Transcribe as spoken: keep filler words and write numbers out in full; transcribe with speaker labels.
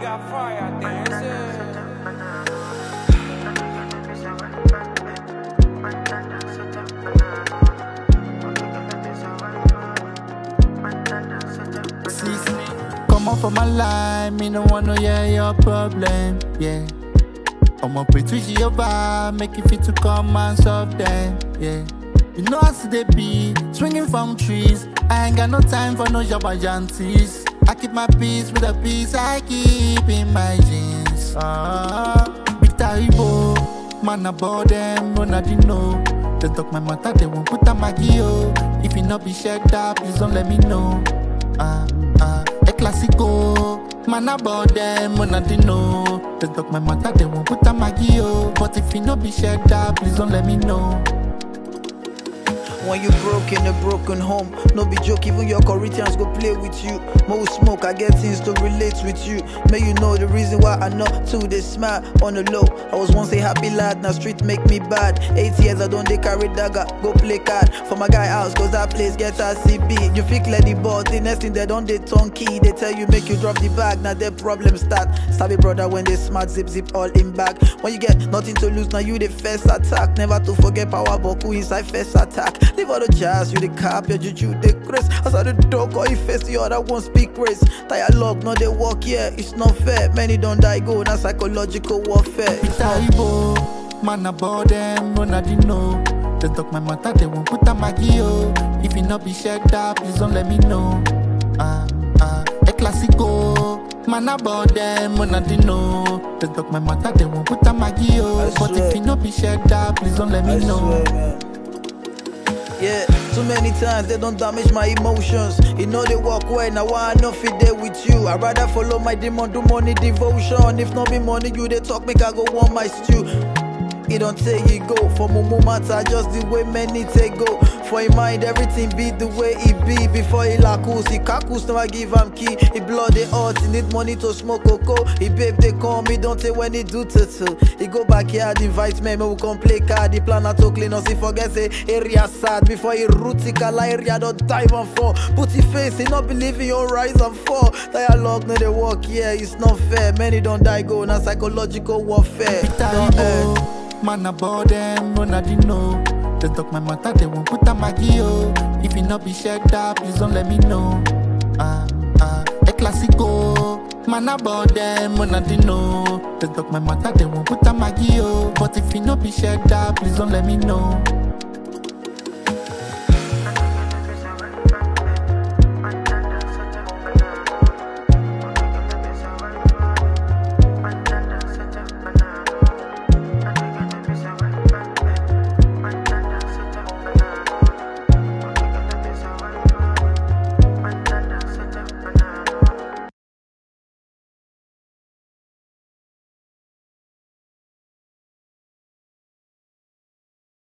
Speaker 1: Fire, fire, dance.
Speaker 2: Come on for my life, me no wanna hear your problem, yeah. I'ma pray to Jehovah, make it fit to come and solve them, yeah. You know I see they be swinging from trees. I ain't got no time for no job agencies. I keep my peace with the peace I keep in my jeans. Ah, big Taibo, man about them, run I didn't know. They talk my matter, they won't put a Maggie, oh. If you not be shared up, please don't let me know. Ah, ah, a classico, man about them, run I didn't know. They talk my matter, they won't put a Maggie, oh. But if you not be shared up, please don't let me know.
Speaker 3: When you broke in a broken home, no be joke, even your Corinthians go play with you. More smoke, I get things to relate with you. May you know the reason why I know too, they smile on the low. I was once a happy lad, now street make me bad. Eight years I don't they carry dagger, go play card. For my guy house, cause that place gets a C B. You fake let the ball, the next thing they don't they tongue key. They tell you make you drop the bag, now their problems start. Stabby brother when they smart, zip zip all in back. When you get nothing to lose, now you the first attack. Never to forget power boku inside first attack. Leave all the jazz, you the cap, your juju, the grace. As I the dog, or you face the other one speak grace. Dialogue, no they walk, yeah, it's not fair. Many don't die, go, na psychological warfare.
Speaker 2: It's Taibo, man about them, run I didn't know. They talk my matter, they won't put a Maggie, oh. If you not be shared up, please don't let me know. Ah, ah, a classico, man about them, run I didn't know. They talk my matter, they won't put a Maggie, oh. But if you not be shared up, please don't let me
Speaker 3: I
Speaker 2: know.
Speaker 3: swear, man. Yeah, too many times they don't damage my emotions. You know they walk away, now I know fit there with you. I rather follow my demon, do money devotion. If not be money, you they talk, make I go want my stew. It don't take you go, for mumu matter, just the way many take go. For in mind, everything be the way it be. Before he lakus, he kakus, never give him key. He blood they hot, he need money to smoke cocoa. He babe they come, he don't take when he do tutu. He go back here, invite me, me we come play card. He plan to clean us, he forget say area sad. Before he root, he call area don't dive and fall. Put his face, he not believe in your rise and fall. Dialogue, no they walk, yeah, it's not fair. Many don't die, go, na psychological warfare. Don't, uh,
Speaker 2: man about them, run I didn't know. They talk my matter, they won't put a Maggie, oh. If you not be shared up, please don't let me know. Ah, ah, a classico, man about them, run I didn't know. They talk my matter, they won't put a Maggie, oh. But if you not be shared up, please don't let me know.